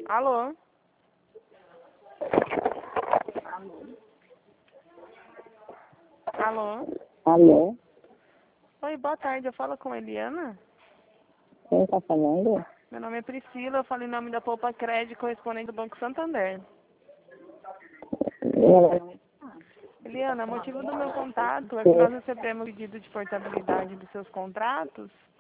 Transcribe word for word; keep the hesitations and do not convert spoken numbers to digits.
Alô? Alô? Alô? Oi, boa tarde. Eu falo com a Eliana? Quem está falando? Meu nome é Priscila. Eu falo em nome da Poupa Crédito, correspondente do Banco Santander. Eliana, o motivo do meu contato é que nós recebemos pedido de portabilidade dos seus contratos